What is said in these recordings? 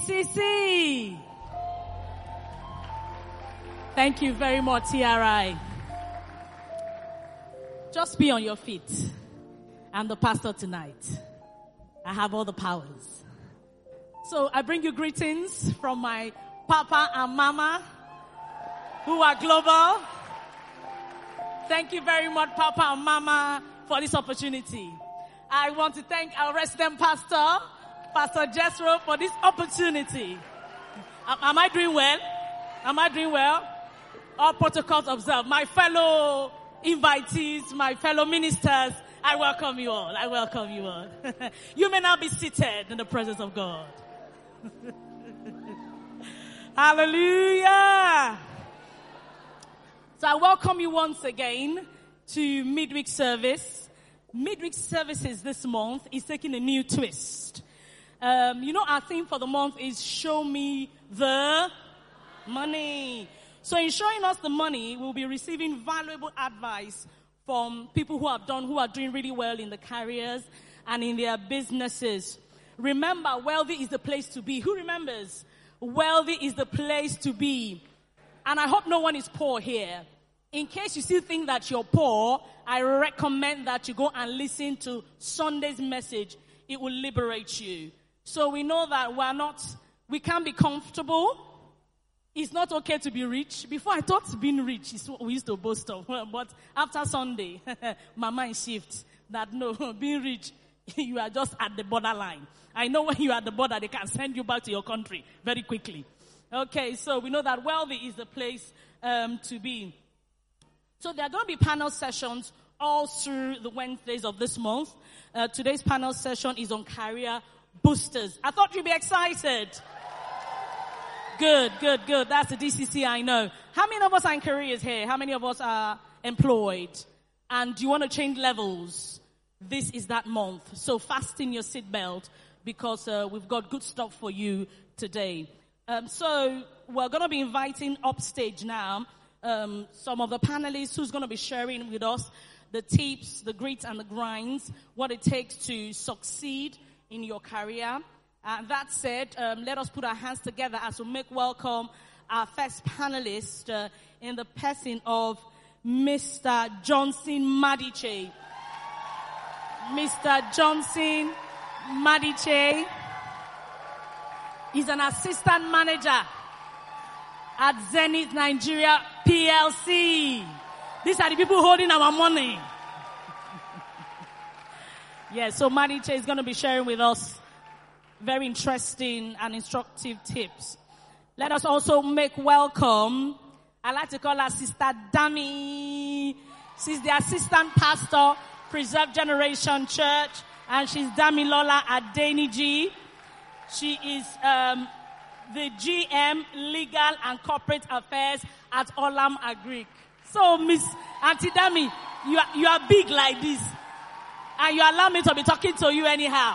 CC. Thank you very much, TRI. Just be on your feet. I'm the pastor tonight. I have all the powers. So I bring you greetings from my papa and mama who are global. Thank you very much, papa and mama, for this opportunity. I want to thank our resident pastor, Pastor Jethro, for this opportunity. Am I doing well? Am I doing well? All protocols observed. My fellow invitees, my fellow ministers, I welcome you all. I welcome you all. You may now be seated in the presence of God. Hallelujah. So I welcome you once again to midweek service. Midweek services this month is taking a new twist. Our theme for the month is Show Me the Money. So in showing us the money, we'll be receiving valuable advice from people who are doing really well in the careers and in their businesses. Remember, wealthy is the place to be. Who remembers? Wealthy is the place to be. And I hope no one is poor here. In case you still think that you're poor, I recommend that you go and listen to Sunday's message. It will liberate you. So we know that we can't be comfortable. It's not okay to be rich. Before I thought being rich is what we used to boast of. But after Sunday, my mind shifts that no, being rich, you are just at the borderline. I know when you're at the border, they can send you back to your country very quickly. Okay, so we know that wealthy is the place to be. So there are going to be panel sessions all through the Wednesdays of this month. Today's panel session is on career boosters. I thought you'd be excited. Good. That's the DCC, I know. How many of us are in careers here? How many of us are employed? And do you want to change levels? This is that month. So fasten your seatbelt because we've got good stuff for you today. So we're going to be inviting upstage now some of the panelists who's going to be sharing with us the tips, the grits and the grinds, what it takes to succeed in your career. That said, let us put our hands together as we make welcome our first panelist in the person of Mr. Johnson Madiche. Mr. Johnson Madiche is an assistant manager at Zenith Nigeria PLC. These are the people holding our money. Yes, so Madiche is going to be sharing with us very interesting and instructive tips. Let us also make welcome, I like to call her Sister Dami. She's the assistant pastor, Preserve Generation Church, and she's Damilola Adeniji. She is the GM, Legal and Corporate Affairs at Olam Agric. So, Miss Auntie Dami, you are big like this, and you allow me to be talking to you anyhow.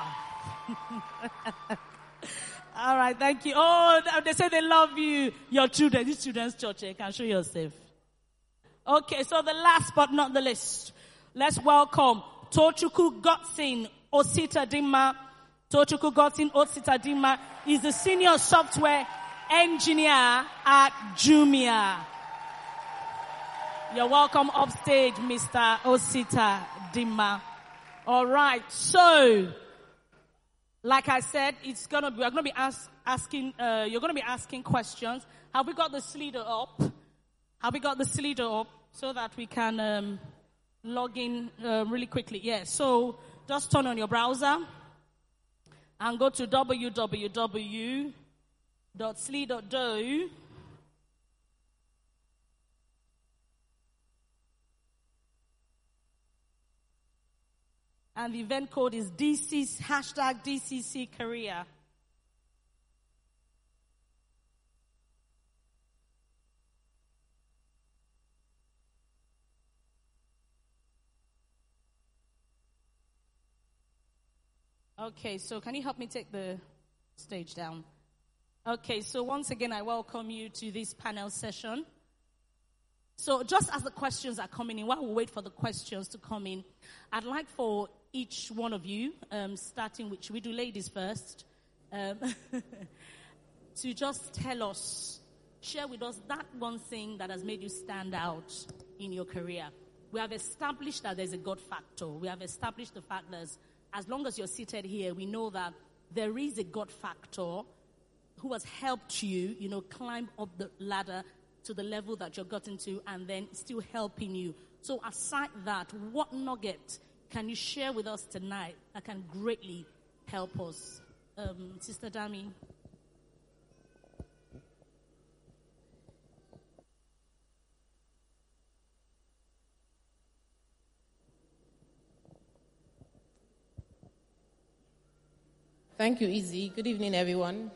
All right, thank you. Oh, they say they love you. Your children, this children's church, you can show yourself. Okay, so the last but not the least, let's welcome Tochukwu Godson Ositadima. Tochukwu Godson Ositadima is the senior software engineer at Jumia. You're welcome upstage, Mr. Ositadima. All right, so like I said, we're going to be asking. You're going to be asking questions. Have we got the slider up? So that we can log in really quickly? Yes. So just turn on your browser and go to www.sli.do. And the event code is #DCC Career. Okay, so can you help me take the stage down? Okay, so once again, I welcome you to this panel session. So just as the questions are coming in, while we wait for the questions to come in, I'd like for each one of you, starting with, should we do ladies first? to just tell us, share with us that one thing that has made you stand out in your career. We have established that there's a God factor. We have established the fact that as long as you're seated here, we know that there is a God factor who has helped you, climb up the ladder to the level that you've gotten to, and then still helping you. So aside that, what nugget can you share with us tonight that can greatly help us? Sister Dami. Thank you, Izzy. Good evening, everyone.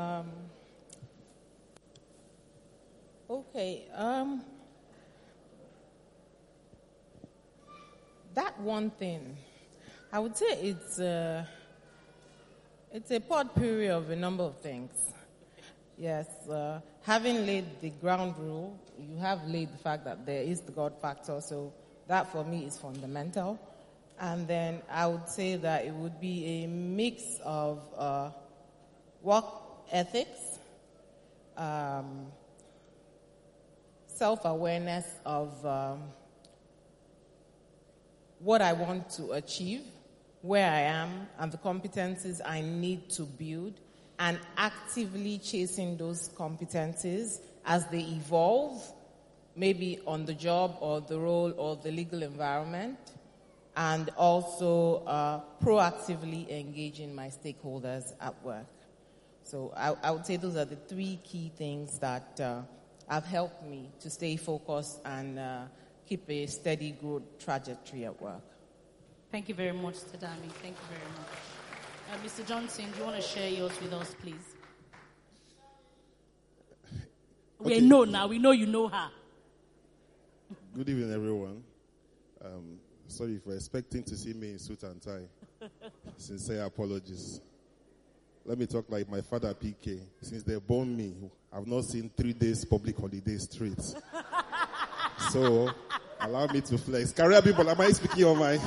That one thing, I would say it's a pot pourri of a number of things. Yes, having laid the ground rule, you have laid the fact that there is the God factor, so that for me is fundamental. And then I would say that it would be a mix of work ethics, self-awareness of what I want to achieve, where I am, and the competencies I need to build, and actively chasing those competencies as they evolve, maybe on the job or the role or the legal environment, and also proactively engaging my stakeholders at work. So I would say those are the three key things that have helped me to stay focused and keep a steady growth trajectory at work. Thank you very much, Tadami. Thank you very much. Mr. Johnson, do you want to share yours with us, please? Okay. We know now. We know you know her. Good evening, everyone. Sorry if you're expecting to see me in suit and tie. Sincere apologies. Let me talk like my father, PK. Since they born me, I've not seen 3 days public holiday straight. So, allow me to flex. Career people, am I speaking on my...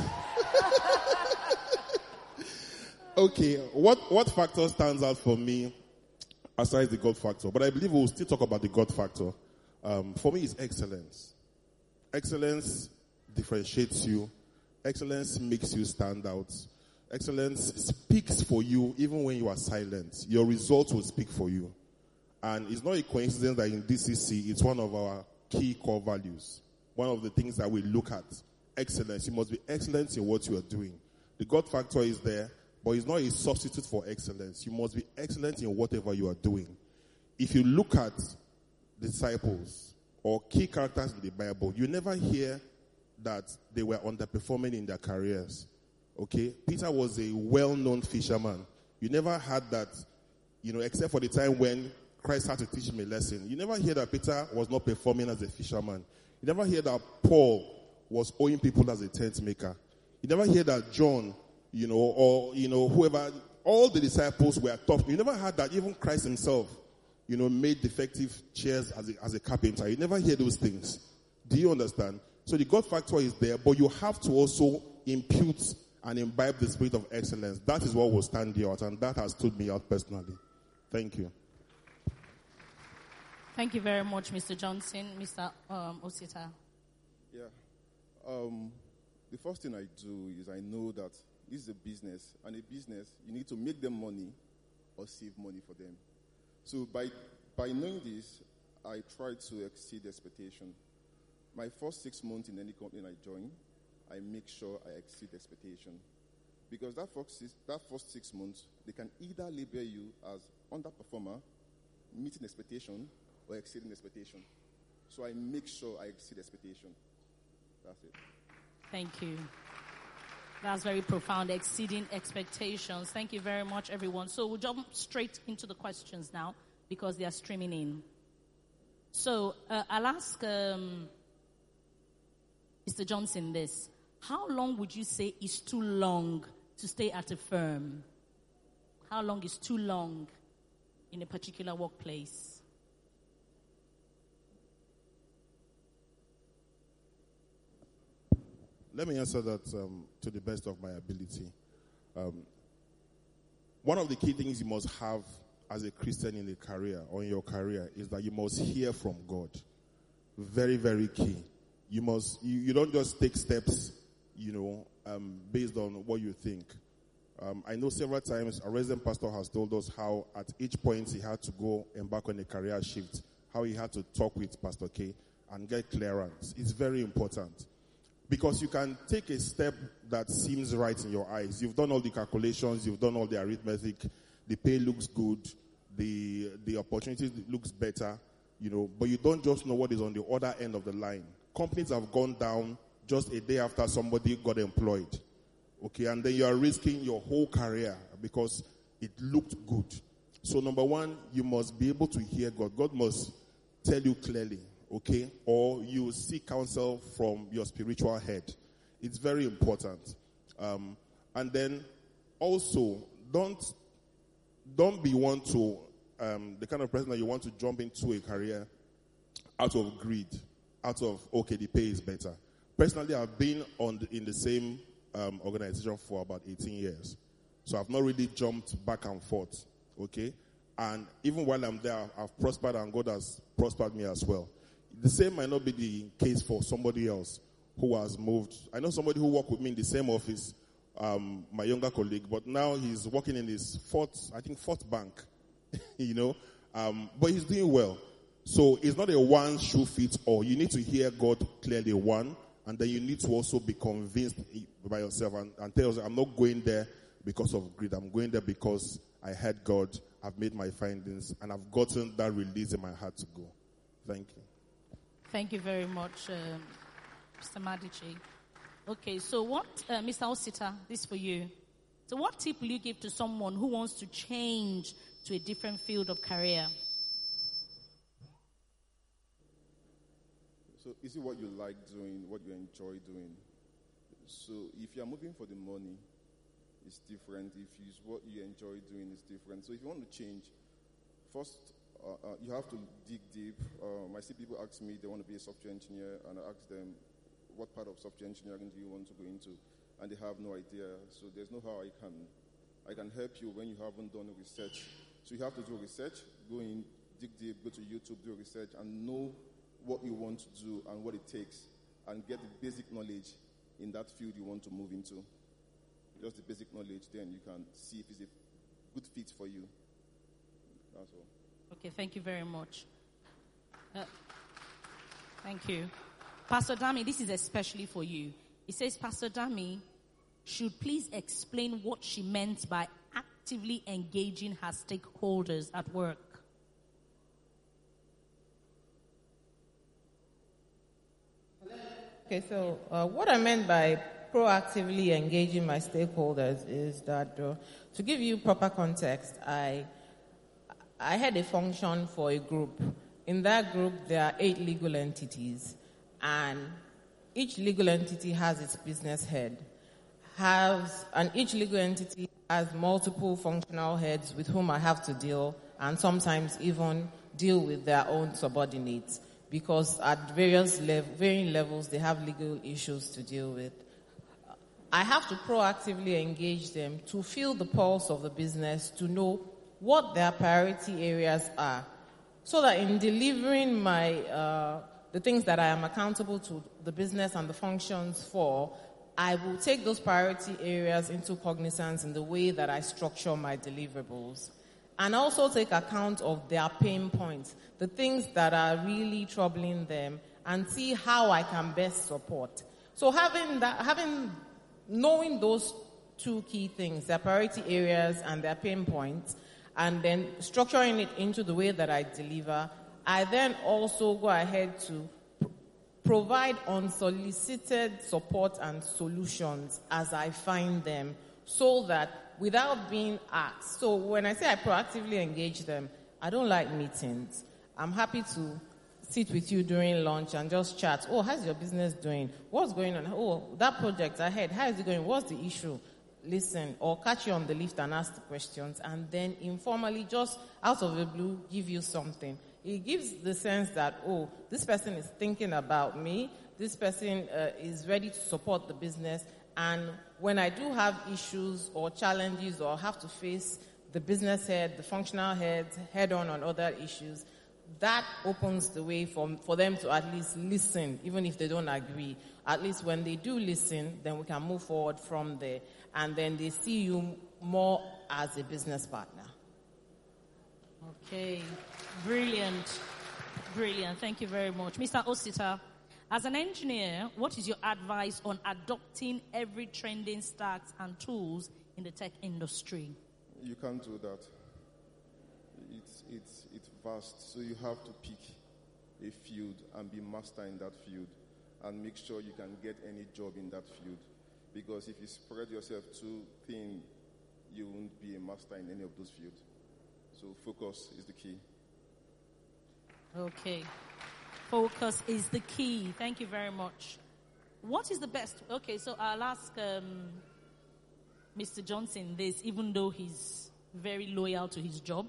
Okay, what factor stands out for me aside the God factor? But I believe we'll still talk about the God factor. For me, it's excellence. Excellence differentiates you. Excellence makes you stand out. Excellence speaks for you even when you are silent. Your results will speak for you. And it's not a coincidence that in DCC, it's one of our key core values. One of the things that we look at. Excellence. You must be excellent in what you are doing. The God factor is there, but it's not a substitute for excellence. You must be excellent in whatever you are doing. If you look at disciples or key characters in the Bible, you never hear that they were underperforming in their careers. Okay? Peter was a well-known fisherman. You never had that, except for the time when Christ had to teach him a lesson. You never hear that Peter was not performing as a fisherman. You never hear that Paul was owing people as a tent maker. You never hear that John, whoever, all the disciples were top. You never heard that even Christ himself, made defective chairs as a carpenter. You never hear those things. Do you understand? So the God factor is there, but you have to also impute and imbibe the spirit of excellence. That is what will stand you out, and that has stood me out personally. Thank you. Thank you very much, Mr. Johnson. Mr. Osita. Yeah. The first thing I do is I know that this is a business, and a business, you need to make them money or save money for them. So by knowing this, I try to exceed expectation. My first 6 months in any company I join, I make sure I exceed expectation. Because that first 6 months, they can either label you as underperformer, meeting expectation, or exceeding expectation. So I make sure I exceed expectation. That's it. Thank you. That's very profound, exceeding expectations. Thank you very much, everyone. So we'll jump straight into the questions now because they are streaming in. So I'll ask Mr. Johnson this. How long would you say is too long to stay at a firm? How long is too long in a particular workplace? Let me answer that to the best of my ability. One of the key things you must have as a Christian in a career or in your career is that you must hear from God. Very, very key. You don't just take steps, based on what you think. I know several times a resident pastor has told us how at each point he had to go embark on a career shift, how he had to talk with Pastor K and get clearance. It's very important. Because you can take a step that seems right in your eyes. You've done all the calculations, you've done all the arithmetic, the pay looks good, the opportunity looks better, but you don't just know what is on the other end of the line. Companies have gone down just a day after somebody got employed. Okay, and then you are risking your whole career because it looked good. So number one, you must be able to hear God. God must tell you clearly, okay? Or you seek counsel from your spiritual head. It's very important. And then also, don't be one to, the kind of person that you want to jump into a career out of greed, out of, okay, the pay is better. Personally, I've been in the same organization for about 18 years. So I've not really jumped back and forth, okay? And even while I'm there, I've prospered and God has prospered me as well. The same might not be the case for somebody else who has moved. I know somebody who worked with me in the same office, my younger colleague, but now he's working in his fourth bank, but he's doing well. So it's not a one shoe fits all. You need to hear God clearly, one, and then you need to also be convinced by yourself and tell yourself, I'm not going there because of greed. I'm going there because I heard God, I've made my findings, and I've gotten that release in my heart to go. Thank you. Thank you very much, Mr. Madichi. Okay, so what, Mr. Osita, this is for you. So what tip will you give to someone who wants to change to a different field of career? So is it what you like doing, what you enjoy doing? So if you're moving for the money, it's different. If it's what you enjoy doing, it's different. So if you want to change, first, you have to dig deep. I see people ask me they want to be a software engineer, and I ask them, what part of software engineering do you want to go into? And they have no idea. So there's no how I can help you when you haven't done research. So you have to do research, go in, dig deep, go to YouTube, do research, and know what you want to do and what it takes, and get the basic knowledge in that field you want to move into. Just the basic knowledge, then you can see if it's a good fit for you. That's all. Okay, thank you very much. Thank you. Pastor Dami, this is especially for you. It says, Pastor Dami should please explain what she meant by actively engaging her stakeholders at work. Okay, so what I meant by proactively engaging my stakeholders is that, to give you proper context, I had a function for a group. In that group, there are 8 legal entities, and each legal entity has its business head, and each legal entity has multiple functional heads with whom I have to deal, and sometimes even deal with their own subordinates, because at varying levels, they have legal issues to deal with. I have to proactively engage them to feel the pulse of the business, to know what their priority areas are, so that in delivering the things that I am accountable to the business and the functions for, I will take those priority areas into cognizance in the way that I structure my deliverables. And also take account of their pain points, the things that are really troubling them, and see how I can best support. So knowing those 2 key things, their priority areas and their pain points, and then structuring it into the way that I deliver, I then also go ahead to provide unsolicited support and solutions as I find them, so that without being asked. So when I say I proactively engage them, I don't like meetings. I'm happy to sit with you during lunch and just chat. Oh, how's your business doing? What's going on? Oh, that project ahead, how is it going? What's the issue? Listen, or catch you on the lift and ask the questions, and then informally, just out of the blue, give you something. It gives the sense that, oh, this person is thinking about me. This person is ready to support the business. And when I do have issues or challenges or have to face the business head, the functional heads, head on other issues, that opens the way for them to at least listen, even if they don't agree. At least when they do listen, then we can move forward from there. And then they see you more as a business partner. Okay. Brilliant. Brilliant. Thank you very much. Mr. Osita, as an engineer, what is your advice on adopting every trending stacks and tools in the tech industry? You can't do that. It's vast, so you have to pick a field and be master in that field and make sure you can get any job in that field. Because if you spread yourself too thin, you won't be a master in any of those fields. So focus is the key. Okay. Focus is the key. Thank you very much. What is the best? Okay, so I'll ask Mr. Johnson this, even though he's very loyal to his job.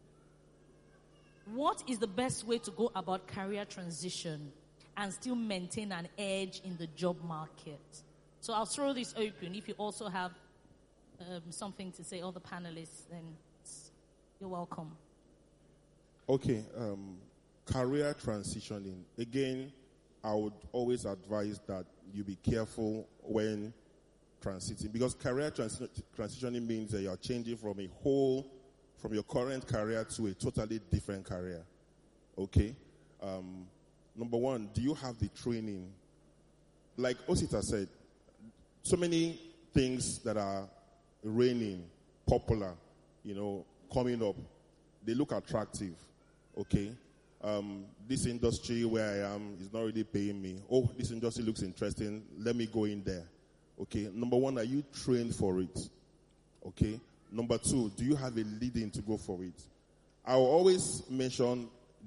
What is the best way to go about career transition and still maintain an edge in the job market? So I'll throw this open. If you also have something to say, all the panelists, then you're welcome. Okay, career transitioning. Again, I would always advise that you be careful when transiting, because career transitioning means that you're changing from your current career to a totally different career. Okay? Number one, do you have the training? Like Osita said, so many things that are reigning, popular, coming up, they look attractive. Okay? This industry where I am is not really paying me. Oh, this industry looks interesting. Let me go in there. Okay? Number one, are you trained for it? Okay? Number two, do you have a lead-in to go for it? I will always mention,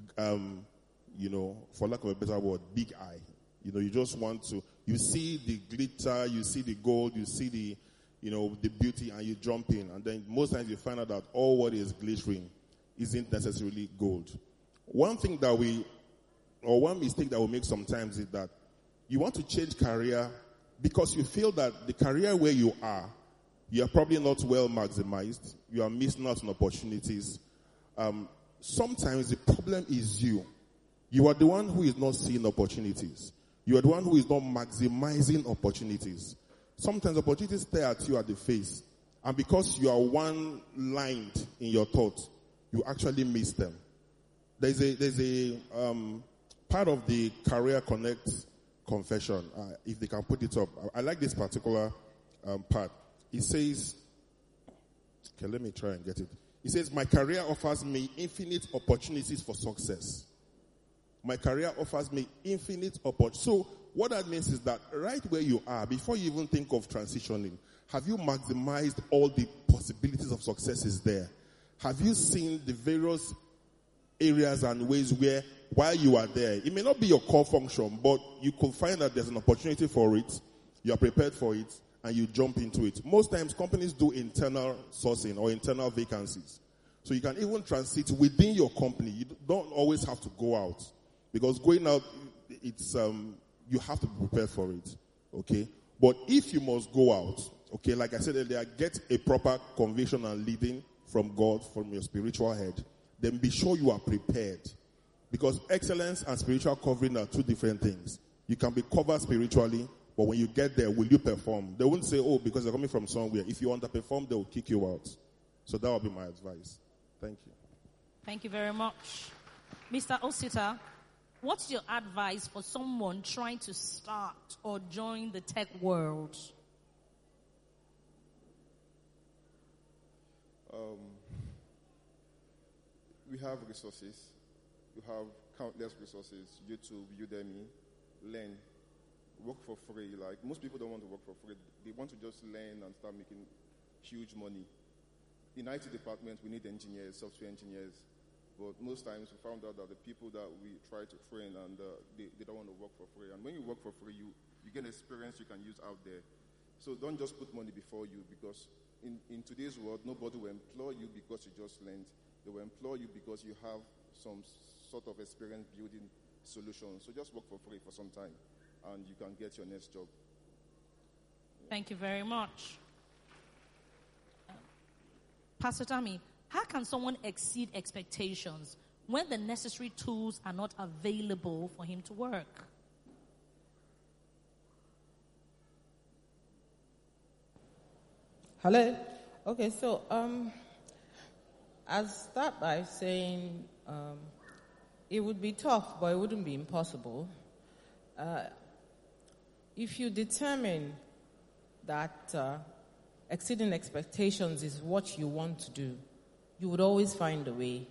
for lack of a better word, big eye. You just want to, you see the glitter, you see the gold, you see the beauty, and you jump in. And then most times you find out that all what is glittering isn't necessarily gold. One mistake that we make sometimes is that you want to change career because you feel that the career where you are probably not well maximized. You are missing out on opportunities. Sometimes the problem is you. You are the one who is not seeing opportunities. You are the one who is not maximizing opportunities. Sometimes opportunities stare at you at the face. And because you are one-lined in your thoughts, you actually miss them. There's a part of the Career Connect confession, if they can put it up. I like this particular part. It says, okay, let me try and get it. It says, my career offers me infinite opportunities for success. My career offers me infinite opportunities. So what that means is that right where you are, before you even think of transitioning, have you maximized all the possibilities of successes there? Have you seen the various areas and ways where, while you are there, it may not be your core function, but you could find that there's an opportunity for it, you are prepared for it, and you jump into it. Most times companies do internal sourcing or internal vacancies. So you can even transit within your company. You don't always have to go out. Because going out, it's you have to be prepared for it. Okay? But if you must go out, okay, like I said earlier, get a proper conviction and leading from God, from your spiritual head. Then be sure you are prepared. Because excellence and spiritual covering are two different things. You can be covered spiritually, but when you get there, will you perform? They won't say, oh, because you're coming from somewhere. If you underperform, they will kick you out. So that will be my advice. Thank you. Thank you very much. Mr. Osita, what's your advice for someone trying to start or join the tech world? We have resources. We have countless resources. YouTube, Udemy, Learn. Work for free. Like, most people don't want to work for free. They want to just learn and start making huge money. In IT department, we need engineers, software engineers. But most times we found out that the people that we try to train, and they don't want to work for free. And when you work for free, you get experience you can use out there. So don't just put money before you, because in today's world, nobody will employ you because you just learned. They will employ you because you have some sort of experience building solutions. So just work for free for some time, and you can get your next job. Thank you very much. Pastor Tammy, how can someone exceed expectations when the necessary tools are not available for him to work? Hello? Okay, so I'll start by saying it would be tough, but it wouldn't be impossible. If you determine that exceeding expectations is what you want to do, you would always find a way.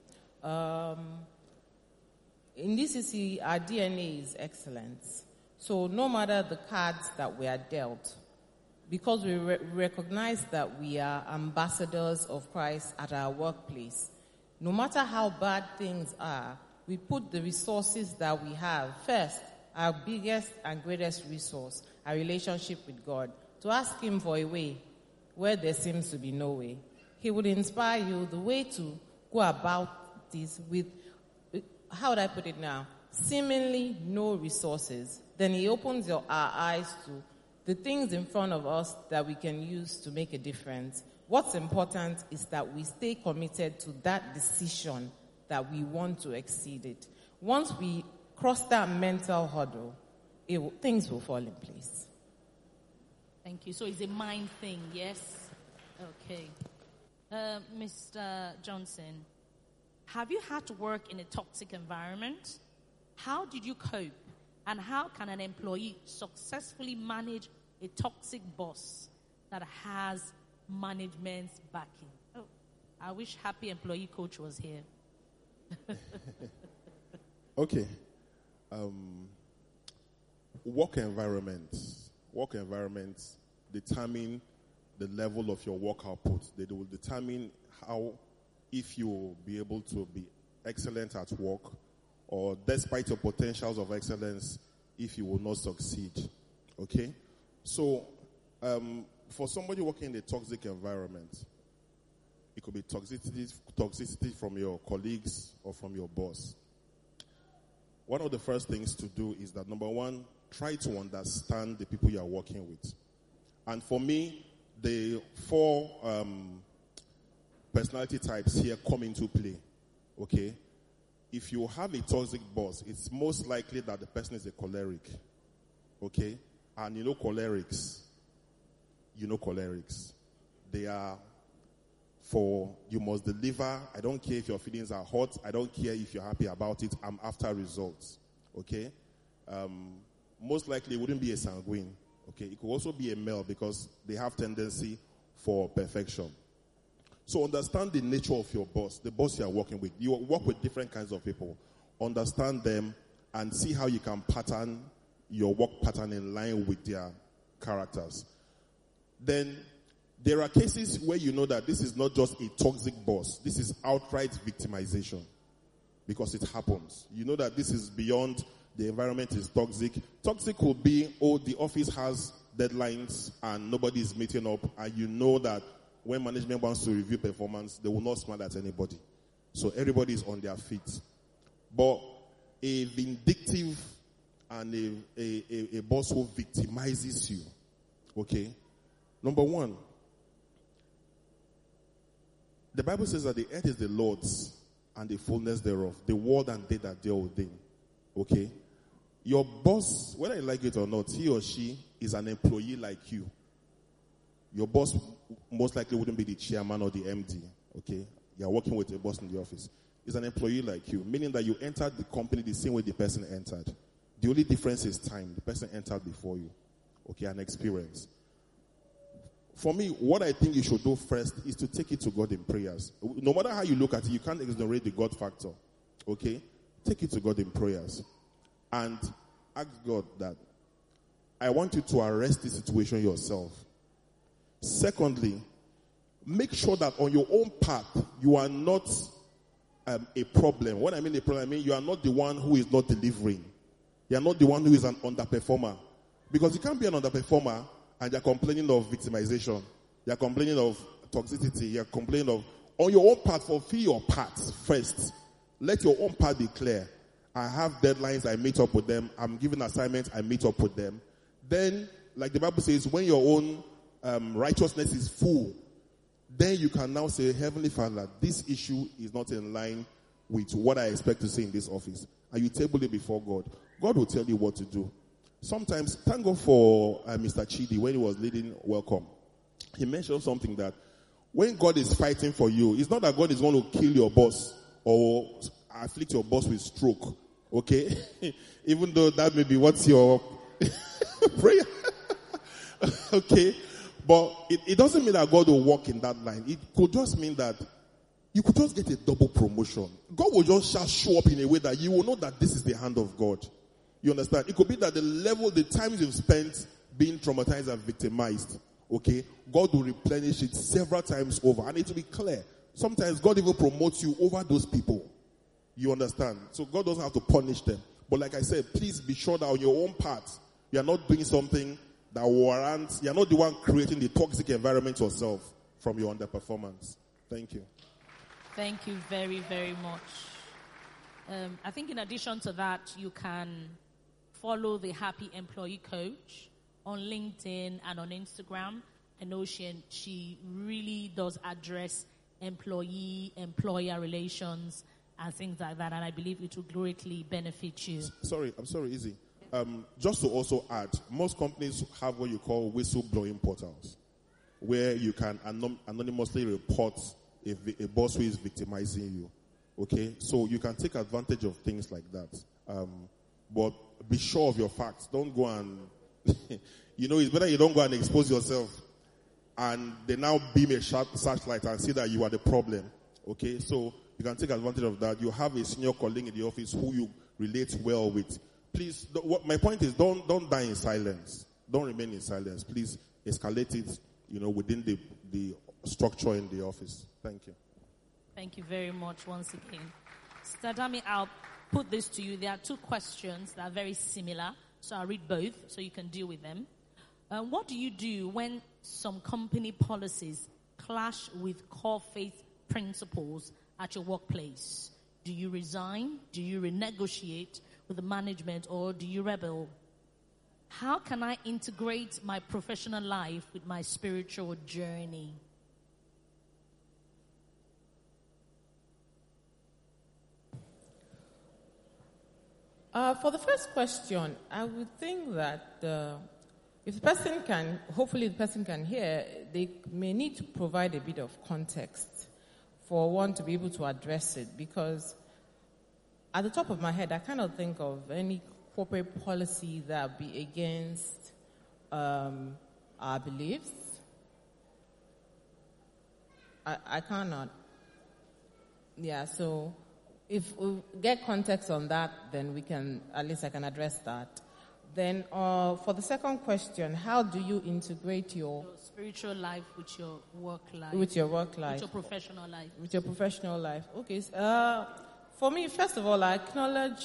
In DCC, our DNA is excellence. So no matter the cards that we are dealt, because we recognize that we are ambassadors of Christ at our workplace, no matter how bad things are, we put the resources that we have first, our biggest and greatest resource, our relationship with God, to ask Him for a way where there seems to be no way. He would inspire you the way to go about this with, how would I put it now, seemingly no resources. Then He opens our eyes to the things in front of us that we can use to make a difference. What's important is that we stay committed to that decision that we want to exceed it. Once we cross that mental hurdle, things will fall in place. Thank you. So it's a mind thing, yes? Okay. Mr. Johnson, have you had to work in a toxic environment? How did you cope? And how can an employee successfully manage a toxic boss that has management's backing? Oh, I wish Happy Employee Coach was here. Okay. Work environments determine the level of your work output. They will determine if you will be able to be excellent at work, or despite your potentials of excellence, if you will not succeed. Okay? So, for somebody working in a toxic environment, it could be toxicity from your colleagues or from your boss. One of the first things to do is that, number one, try to understand the people you are working with. And for me, the 4 personality types here come into play. Okay? If you have a toxic boss, it's most likely that the person is a choleric. Okay? And you know cholerics. They are you must deliver. I don't care if your feelings are hot. I don't care if you're happy about it. I'm after results. Okay? Most likely it wouldn't be a sanguine. Okay? It could also be a male because they have tendency for perfection. So understand the nature of your boss, the boss you are working with. You work with different kinds of people. Understand them and see how you can pattern your work pattern in line with their characters. Then there are cases where you know that this is not just a toxic boss. This is outright victimization because it happens. You know that this is beyond the environment is toxic. Toxic will be, the office has deadlines and nobody is meeting up, and you know that when management wants to review performance, they will not smile at anybody. So everybody is on their feet. But a vindictive and a boss who victimizes you, okay? Number one, the Bible says that the earth is the Lord's and the fullness thereof, the world and they that dwell within, okay? Your boss, whether you like it or not, he or she is an employee like you. Your boss most likely wouldn't be the chairman or the MD, okay? You're working with a boss in the office. He's an employee like you, meaning that you entered the company the same way the person entered. The only difference is time. The person entered before you, okay, an experience. For me, what I think you should do first is to take it to God in prayers. No matter how you look at it, you can't ignorate the God factor, okay? Take it to God in prayers. And ask God that, I want you to arrest this situation yourself. Secondly, make sure that on your own path, you are not a problem. When I mean a problem, I mean you are not the one who is not delivering. You are not the one who is an underperformer. Because you can't be an underperformer and you're complaining of victimization. You're complaining of toxicity. You're complaining of, on your own path, fulfill your path first. Let your own path be clear. I have deadlines, I meet up with them. I'm given assignments, I meet up with them. Then, like the Bible says, when your own righteousness is full, then you can now say, Heavenly Father, this issue is not in line with what I expect to see in this office. And you table it before God. God will tell you what to do. Sometimes, thank God for Mr. Chidi when he was leading Welcome. He mentioned something that when God is fighting for you, it's not that God is going to kill your boss or afflict your boss with stroke. Okay? Even though that may be what's your prayer. Okay? But it doesn't mean that God will walk in that line. It could just mean that you could just get a double promotion. God will just show up in a way that you will know that this is the hand of God. You understand? It could be that the times you've spent being traumatized and victimized, okay, God will replenish it several times over. And it will be clear. Sometimes God even promotes you over those people. You understand? So God doesn't have to punish them. But like I said, please be sure that on your own part, you are not doing something that warrants, you are not the one creating the toxic environment yourself from your underperformance. Thank you. Thank you very, very much. I think in addition to that, you can follow the Happy Employee Coach on LinkedIn and on Instagram. I know she really does address employee-employer relations and things like that, and I believe it will greatly benefit you. I'm sorry, Izzy. Just to also add, most companies have what you call whistleblowing portals, where you can anonymously report a boss who is victimizing you. Okay? So you can take advantage of things like that. But be sure of your facts. Don't go and, it's better you don't go and expose yourself and they now beam a searchlight and see that you are the problem. Okay? So you can take advantage of that. You have a senior colleague in the office who you relate well with. Please, my point is don't die in silence. Don't remain in silence. Please escalate it, within the structure in the office. Thank you. Thank you very much once again. Stadami, I'll put this to you. There are two questions that are very similar, so I'll read both so you can deal with them. What do you do when some company policies clash with core faith principles at your workplace? Do you resign? Do you renegotiate with the management, or do you rebel? How can I integrate my professional life with my spiritual journey? For the first question, I would think that if the person hopefully the person can hear, they may need to provide a bit of context for one to be able to address it, because at the top of my head, I cannot think of any corporate policy that would be against our beliefs. I cannot. Yeah, so if we get context on that, then at least I can address that. Then for the second question, how do you integrate your spiritual life with your work life? With your work life. With your professional life. With your professional life. Okay. For me, first of all, I acknowledge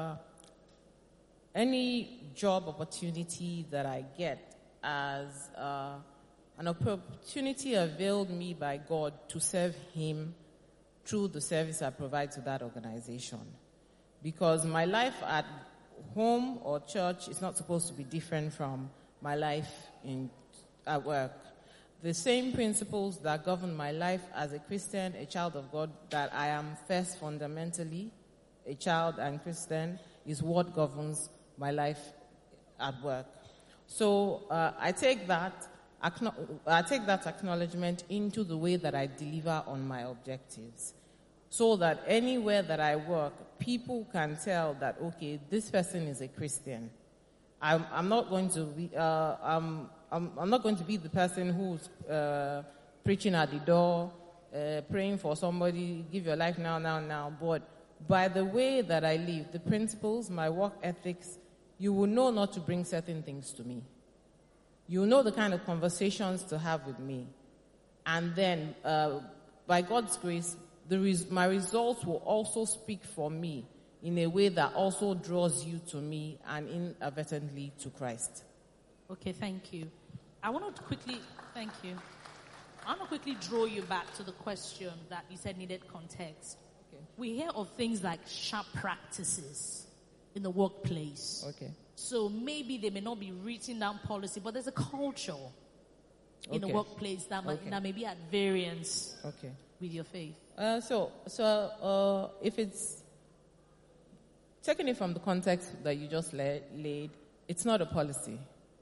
any job opportunity that I get as an opportunity availed me by God to serve Him through the service I provide to that organization. Because my life at home or church is not supposed to be different from my life at work. The same principles that govern my life as a Christian, a child of God, that I am first fundamentally a child and Christian, is what governs my life at work. So I take that acknowledgement into the way that I deliver on my objectives, so that anywhere that I work, people can tell that, okay, this person is a Christian. I'm not going to be I'm not going to be the person who's preaching at the door, praying for somebody, give your life now. But by the way that I live, the principles, my work ethics, you will know not to bring certain things to me. You will know the kind of conversations to have with me. And then, by God's grace, my results will also speak for me in a way that also draws you to me and inadvertently to Christ. Okay, thank you. I want to quickly draw you back to the question that you said needed context. Okay. We hear of things like sharp practices in the workplace. Okay. So maybe they may not be written down policy, but there's a culture in the Okay. workplace that Okay. that may be at variance Okay. with your faith? If it's taking it from the context that you just laid, it's not a policy.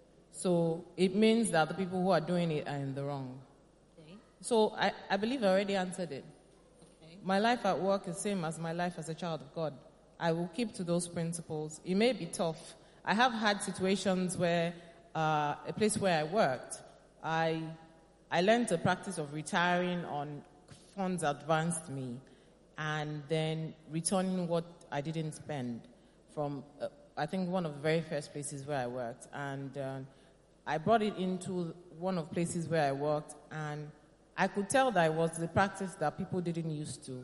So it means that the people who are doing it are in the wrong. Okay. So I believe I already answered it. Okay. My life at work is same as my life as a child of God. I will keep to those principles. It may be tough. I have had situations where a place where I worked, I learned the practice of retiring on funds advanced me and then returning what I didn't spend from, I think, one of the very first places where I worked. And I brought it into one of the places where I worked, and I could tell that it was the practice that people didn't used to.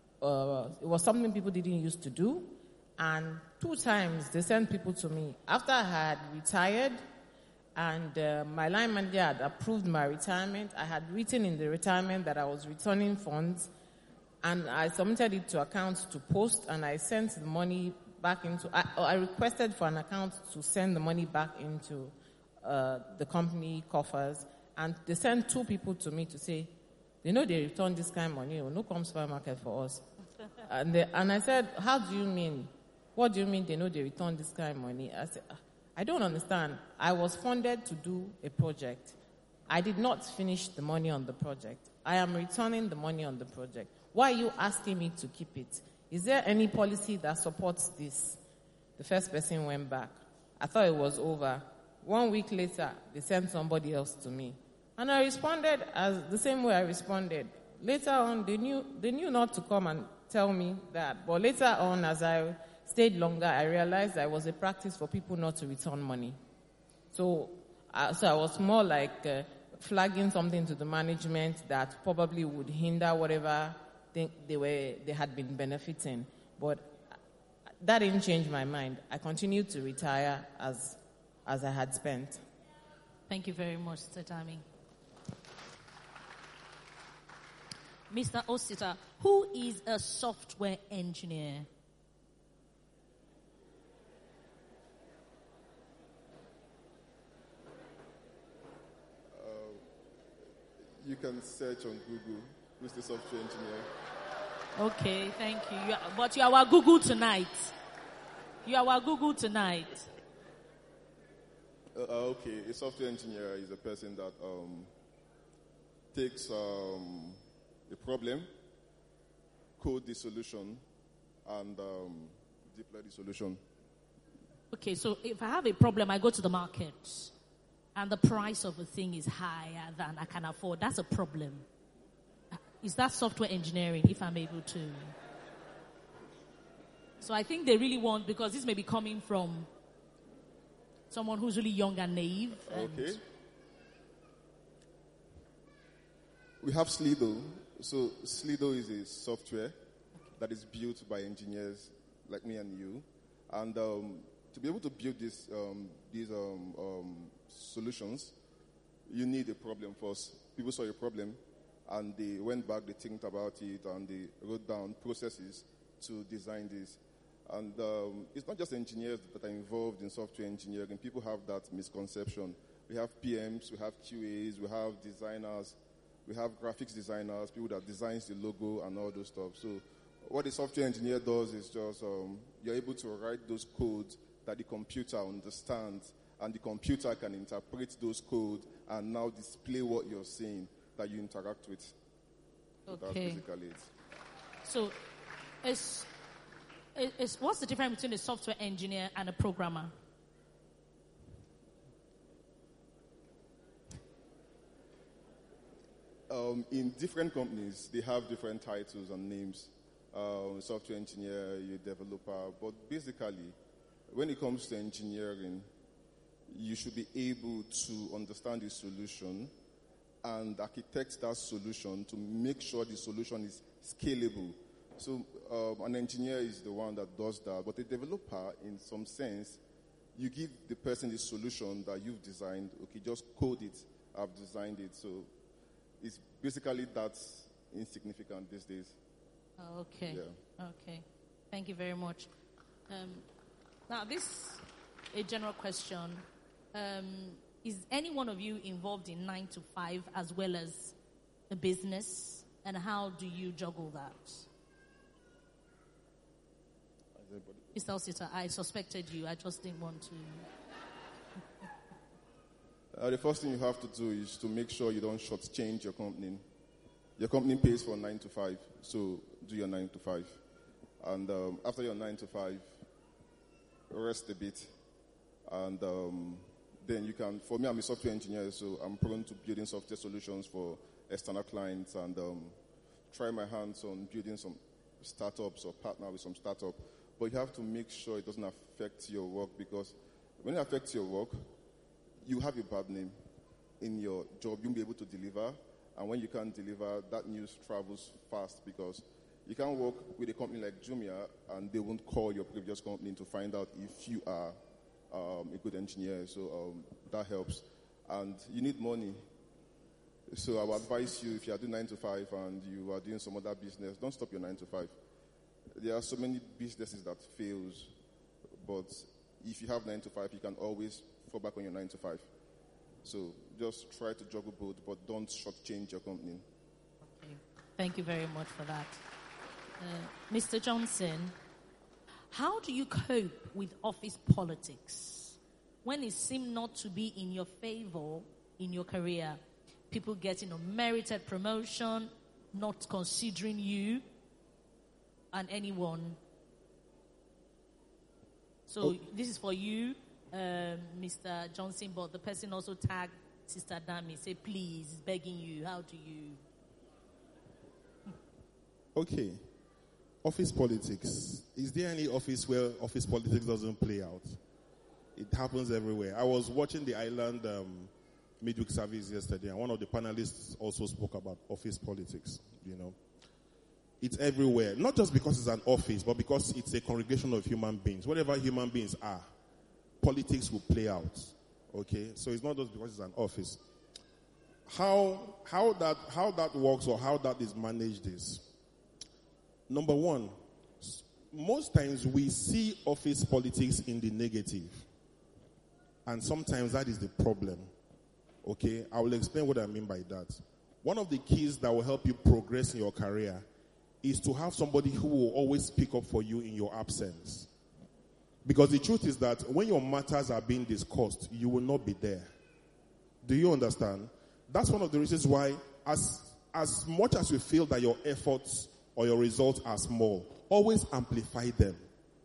It was something people didn't used to do. And 2 times they sent people to me. After I had retired and my line manager had approved my retirement, I had written in the retirement that I was returning funds, and I submitted it to accounts to post, and I sent the money back into, I requested for an account to send the money back into the company coffers, and they sent 2 people to me to say, they know they return this kind of money, no come supermarket for us. And I said, how do you mean? What do you mean they know they return this kind of money? I said, I don't understand. I was funded to do a project. I did not finish the money on the project. I am returning the money on the project. Why are you asking me to keep it? Is there any policy that supports this? The first person went back. I thought it was over. 1 week later, they sent somebody else to me. And I responded as the same way I responded. Later on, they knew not to come and tell me that. But later on, as I stayed longer, I realized that it was a practice for people not to return money. So I was more like flagging something to the management that probably would hinder whatever they had been benefiting. But that didn't change my mind. I continued to retire as I had spent. Thank you very much, Mr. Tami. Mr. Osita, who is a software engineer? You can search on Google, who's the software engineer. Okay, thank you. But you are our Google tonight. You are our Google tonight. Okay, a software engineer is a person that takes a problem, code the solution, and deploy the solution. Okay, so if I have a problem, I go to the market, and the price of a thing is higher than I can afford. That's a problem. Is that software engineering, if I'm able to? So I think they really want, because this may be coming from someone who's really young and naive. Okay. We have Slido. So Slido is a software that is built by engineers like me and you. And to be able to build these solutions, you need a problem first. People saw a problem, and they went back, they think about it, and they wrote down processes to design this. And it's not just engineers that are involved in software engineering. People have that misconception. We have PMs, we have QAs, we have designers, we have graphics designers, people that designs the logo and all those stuff. So what a software engineer does is just you're able to write those codes that the computer understands, and the computer can interpret those codes and now display what you're saying that you interact with. So that's basically it. So what's the difference between a software engineer and a programmer? In different companies, they have different titles and names. Software engineer, you're a developer. But basically, when it comes to engineering, you should be able to understand the solution and architect that solution to make sure the solution is scalable. So an engineer is the one that does that. But a developer, in some sense, you give the person the solution that you've designed. Okay, just code it. I've designed it. So it's basically that's insignificant these days. Okay. Yeah. Okay. Thank you very much. Now, this a general question. Is any one of you involved in 9 to 5 as well as a business? And how do you juggle that? Mr. Osita, I suspected you. I just didn't want to. The first thing you have to do is to make sure you don't shortchange your company. Your company pays for 9 to 5, so do your 9 to 5. And after your 9 to 5, rest a bit. And then you can, for me, I'm a software engineer, so I'm prone to building software solutions for external clients and try my hands on building some startups or partner with some startup. But you have to make sure it doesn't affect your work, because when it affects your work, you have a bad name in your job. You won't be able to deliver. And when you can't deliver, that news travels fast, because you can't work with a company like Jumia and they won't call your previous company to find out if you are a good engineer. So that helps. And you need money. So I would advise you, if you are doing 9 to 5 and you are doing some other business, don't stop your 9 to 5. There are so many businesses that fails, but if you have 9 to 5, you can always fall back on your 9 to 5. So just try to juggle both, but don't shortchange your company. Okay. Thank you very much for that. Mr. Johnson, how do you cope with office politics when it seems not to be in your favor in your career? People getting a merited promotion, not considering you and anyone. So this is for you, Mr. Johnson, but the person also tagged Sister Dami. Say, please, begging you. How do you? Okay. Office politics. Is there any office where office politics doesn't play out? It happens everywhere. I was watching the Island midweek service yesterday, and one of the panelists also spoke about office politics, you know. It's everywhere. Not just because it's an office, but because it's a congregation of human beings. Whatever human beings are, politics will play out. Okay? So it's not just because it's an office. How that works or how that is managed is, number one, most times we see office politics in the negative. And sometimes that is the problem. Okay? I will explain what I mean by that. One of the keys that will help you progress in your career is to have somebody who will always speak up for you in your absence. Because the truth is that when your matters are being discussed, you will not be there. Do you understand? That's one of the reasons why, as much as you feel that your efforts or your results are small, always amplify them.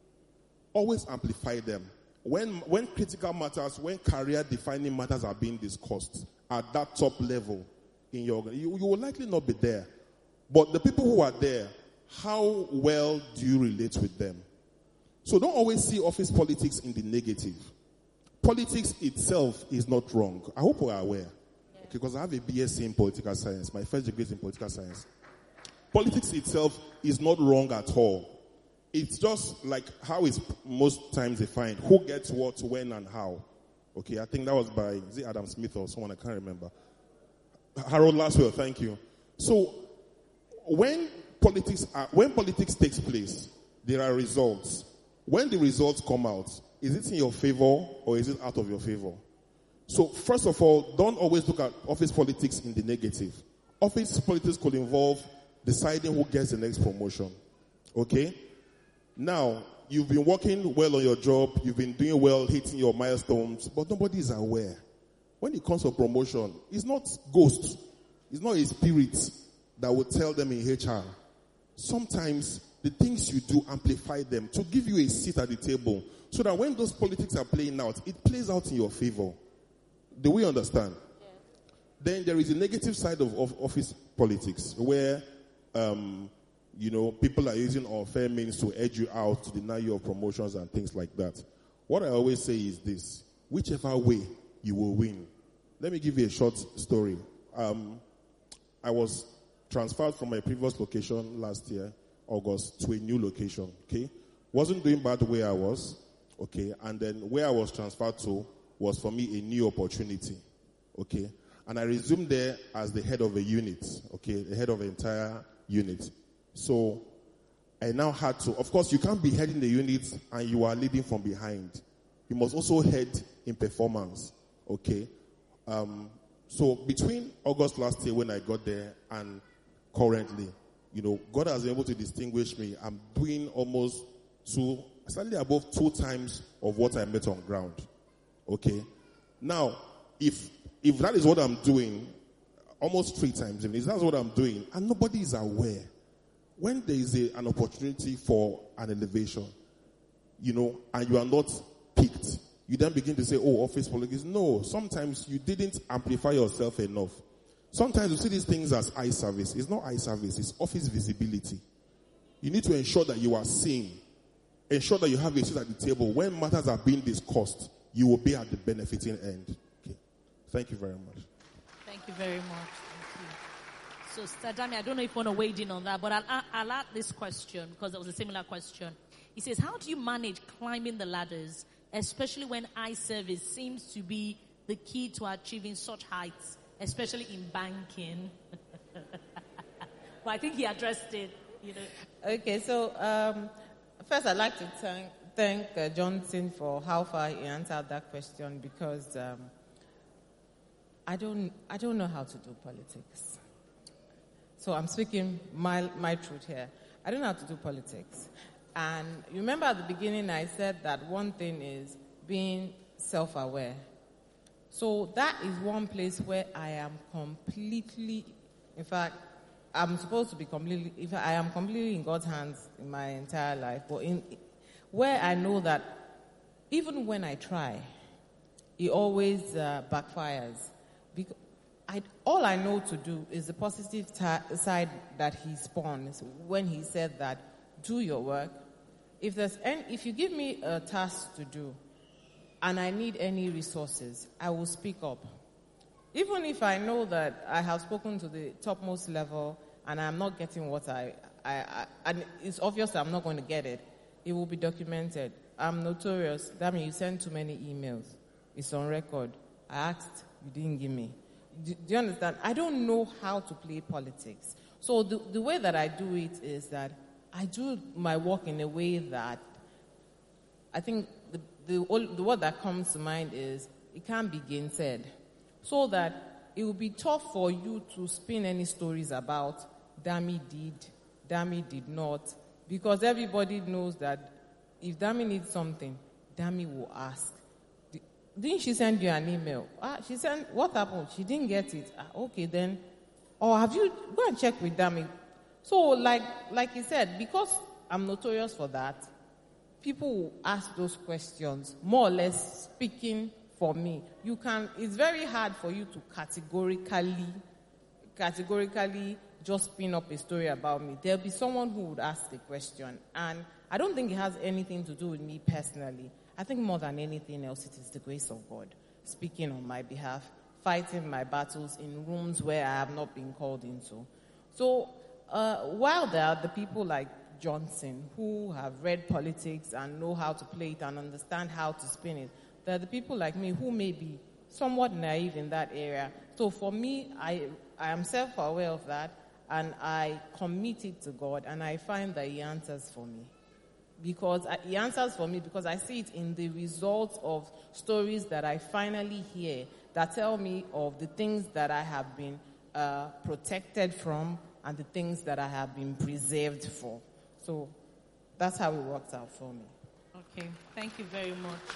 Always amplify them. When critical matters, when career-defining matters are being discussed at that top level in your organization, you will likely not be there. But the people who are there, how well do you relate with them? So don't always see office politics in the negative. Politics itself is not wrong. I hope we are aware. Okay, because I have a BSc in political science. My first degree is in political science. Politics itself is not wrong at all. It's just like how it's most times defined. Who gets what, when, and how. Okay, I think that was by, is it Adam Smith or someone? I can't remember. Harold Laswell, thank you. So, when politics takes place, there are results. When the results come out, is it in your favor or is it out of your favor? So, first of all, don't always look at office politics in the negative. Office politics could involve deciding who gets the next promotion. Okay? Now, you've been working well on your job, you've been doing well, hitting your milestones, but nobody is aware. When it comes to promotion, it's not ghosts. It's not a spirit that will tell them in HR. Sometimes the things you do amplify them to give you a seat at the table so that when those politics are playing out, it plays out in your favor. Do we understand? Yeah. Then there is a negative side of office politics where, people are using unfair means to edge you out, to deny you of promotions and things like that. What I always say is this: whichever way, you will win. Let me give you a short story. I was transferred from my previous location last year, August, to a new location, okay? Wasn't doing bad where I was, okay? And then where I was transferred to was for me a new opportunity, okay? And I resumed there as the head of a unit, okay? The head of an entire unit. So I now had to, of course, you can't be heading the unit and you are leading from behind. You must also head in performance, okay? So between August last year when I got there and currently, God has been able to distinguish me. I'm doing almost slightly above 2 times of what I met on ground. Okay? Now, if that is what I'm doing, almost 3 times, if that's what I'm doing, and nobody is aware, when there is an opportunity for an elevation, and you are not picked, you then begin to say, office politics. No, sometimes you didn't amplify yourself enough. Sometimes you see these things as eye service. It's not eye service, it's office visibility. You need to ensure that you are seen. Ensure that you have a seat at the table. When matters are being discussed, you will be at the benefiting end. Okay. Thank you very much. Thank you very much. Thank you. So, Stadami, I don't know if you want to weigh in on that, but I'll add this question because it was a similar question. He says, how do you manage climbing the ladders, especially when eye service seems to be the key to achieving such heights, especially in banking? Well, I think he addressed it. Okay, so first I'd like to thank Johnson for how far he answered that question, because I don't know how to do politics. So I'm speaking my truth here. I don't know how to do politics. And you remember at the beginning I said that one thing is being self-aware. So that is one place where I am completely, in fact, I'm supposed to be I am completely in God's hands in my entire life. But where I know that even when I try, it always backfires. Because all I know to do is the positive side that he spawns when he said that, do your work. If you give me a task to do and I need any resources, I will speak up. Even if I know that I have spoken to the topmost level and I'm not getting what and it's obvious that I'm not going to get it, it will be documented. I'm notorious. That means you send too many emails. It's on record. I asked, you didn't give me. Do you understand? I don't know how to play politics. So the way that I do it is that I do my work in a way that I think the word that comes to mind is it can't be gainsaid. So that it will be tough for you to spin any stories about Dami did not, because everybody knows that if Dami needs something, Dami will ask. Didn't she send you an email? She sent, what happened? She didn't get it. Okay, then. Or have you, go and check with Dami. So, like he said, because I'm notorious for that, people will ask those questions, more or less speaking for me. It's very hard for you to categorically just spin up a story about me. There'll be someone who would ask a question. And I don't think it has anything to do with me personally. I think more than anything else, it is the grace of God speaking on my behalf, fighting my battles in rooms where I have not been called into. So, while there are the people like Johnson who have read politics and know how to play it and understand how to spin it, there are the people like me who may be somewhat naive in that area. So for me, I am self-aware of that, and I commit it to God, and I find that He answers for me. He answers for me because I see it in the results of stories that I finally hear that tell me of the things that I have been protected from and the things that I have been preserved for. So that's how it worked out for me. Okay, thank you very much,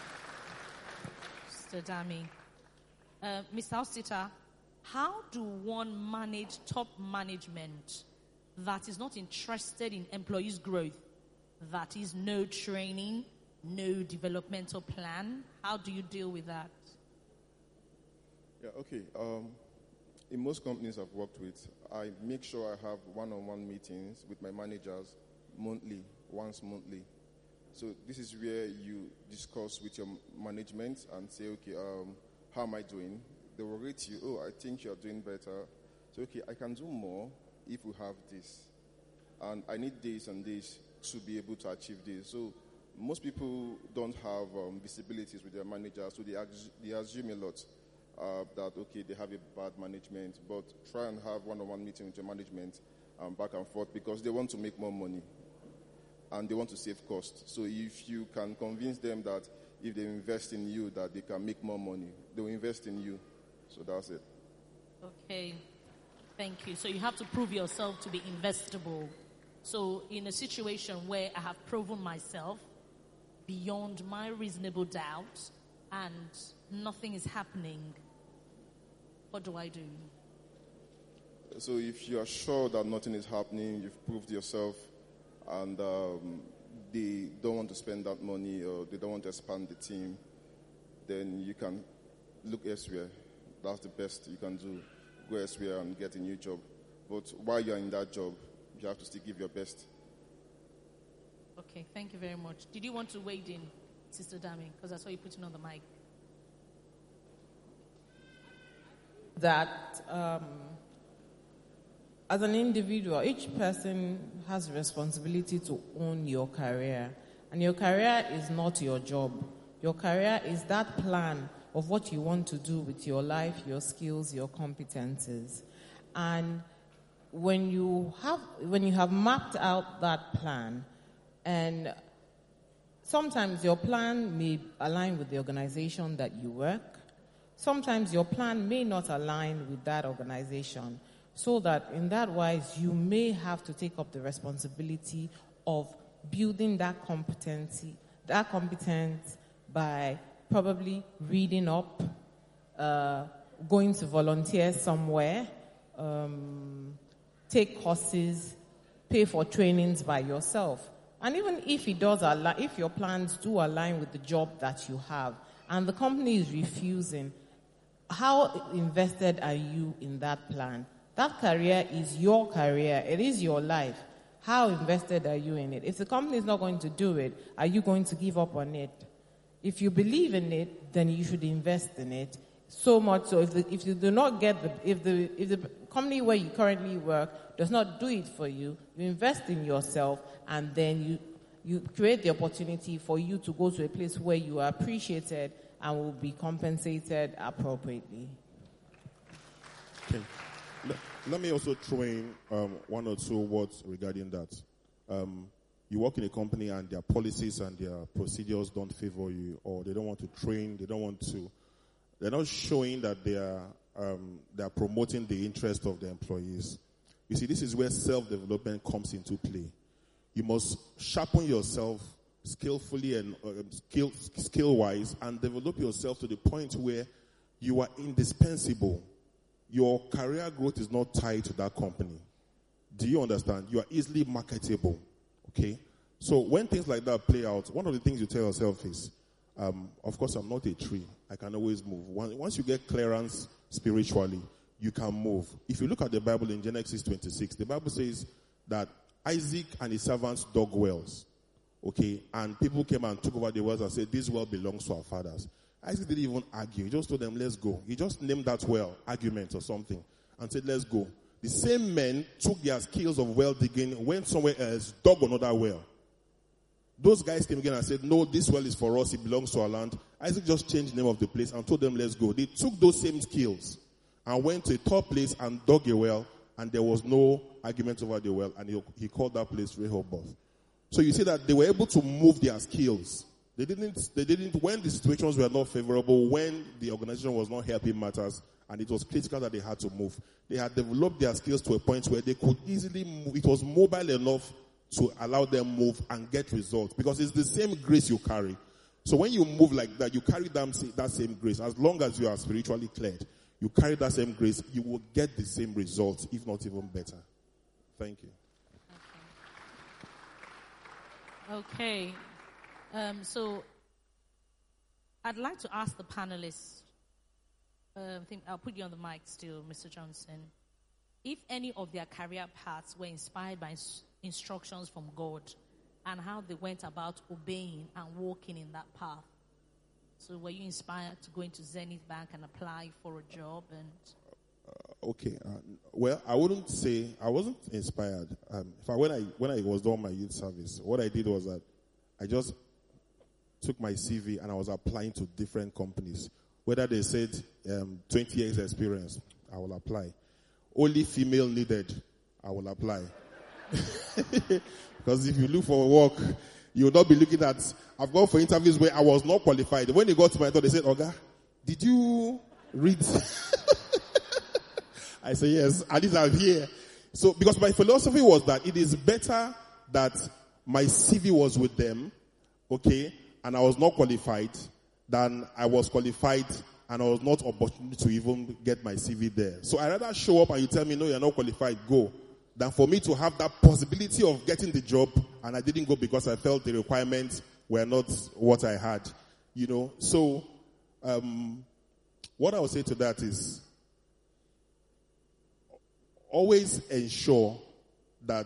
Mr. Dami. Mr. Ostita, how do one manage top management that is not interested in employees' growth? That is no training, no developmental plan. How do you deal with that? Yeah, okay. In most companies I've worked with, I make sure I have one-on-one meetings with my managers once monthly. So this is where you discuss with your management and say, okay, how am I doing? They will rate you, I think you're doing better. So, okay, I can do more if we have this. And I need days and days to be able to achieve this. So most people don't have visibilities with their managers, so they assume a lot that, okay, they have a bad management, but try and have one-on-one meeting with your management back and forth, because they want to make more money and they want to save costs. So if you can convince them that if they invest in you, that they can make more money, they will invest in you. So that's it. Okay. Thank you. So you have to prove yourself to be investable. So in a situation where I have proven myself beyond my reasonable doubt and nothing is happening, what do I do? So if you are sure that nothing is happening, you've proved yourself, and they don't want to spend that money or they don't want to expand the team, then you can look elsewhere. That's the best you can do. Go elsewhere and get a new job. But while you're in that job, you have to still give your best. Okay, thank you very much. Did you want to wade in, Sister Dami? Because I saw you putting on the mic. That as an individual, each person has a responsibility to own your career. And your career is not your job. Your career is that plan of what you want to do with your life, your skills, your competencies. And when you have mapped out that plan, and sometimes your plan may align with the organization that you work, sometimes your plan may not align with that organization, so that in that wise you may have to take up the responsibility of building that competence by probably reading up, going to volunteer somewhere, take courses, pay for trainings by yourself. And even if if your plans do align with the job that you have, and the company is refusing, how invested are you in that plan? That career is your career. It is your life. How invested are you in it? If the company is not going to do it, are you going to give up on it? If you believe in it, then you should invest in it. So much so, if you do not get if the company where you currently work does not do it for you, you invest in yourself, and then you create the opportunity for you to go to a place where you are appreciated and will be compensated appropriately. Okay. Let me also throw in one or two words regarding that. You work in a company and their policies and their procedures don't favor you, or they don't want to train, they're not showing that they are promoting the interest of the employees. You see, this is where self-development comes into play. You must sharpen yourself skillfully and skill-wise and develop yourself to the point where you are indispensable. Your career growth is not tied to that company. Do you understand? You are easily marketable. Okay? So when things like that play out, one of the things you tell yourself is, of course, I'm not a tree. I can always move. Once you get clearance spiritually, you can move. If you look at the Bible in Genesis 26, the Bible says that Isaac and his servants dug wells. Okay? And people came and took over the wells and said, this well belongs to our fathers. Isaac didn't even argue. He just told them, let's go. He just named that well, argument or something, and said, let's go. The same men took their skills of well digging, went somewhere else, dug another well. Those guys came again and said, no, this well is for us. It belongs to our land. Isaac just changed the name of the place and told them, let's go. They took those same skills and went to a top place and dug a well, and there was no argument over the well, and he called that place Rehoboth. So you see that they were able to move their skills. They didn't, when the situations were not favorable, when the organization was not helping matters, and it was critical that they had to move, they had developed their skills to a point where they could easily move. It was mobile enough to allow them move and get results, because it's the same grace you carry. So when you move like that, you carry that same grace. As long as you are spiritually cleared, you carry that same grace, you will get the same results, if not even better. Thank you. Okay. So I'd like to ask the panelists, I'll put you on the mic still, Mr. Johnson, if any of their career paths were inspired by instructions from God and how they went about obeying and walking in that path. So were you inspired to go into Zenith Bank and apply for a job? Okay. Well, I wouldn't say I wasn't inspired. When I was doing my youth service, what I did was that I just took my CV and I was applying to different companies. Whether they said 20 years experience, I will apply. Only female needed, I will apply. Because if you look for work, you will not be looking at, I've gone for interviews where I was not qualified. When they got to my door, they said, Oga, did you read? I say, yes, at least I'm here. So, because my philosophy was that it is better that my CV was with them, okay, and I was not qualified, than I was qualified and I was not opportunity to even get my CV there. So I rather show up and you tell me, no, you're not qualified, go, than for me to have that possibility of getting the job and I didn't go because I felt the requirements were not what I had, you know. So, what I would say to that is, always ensure that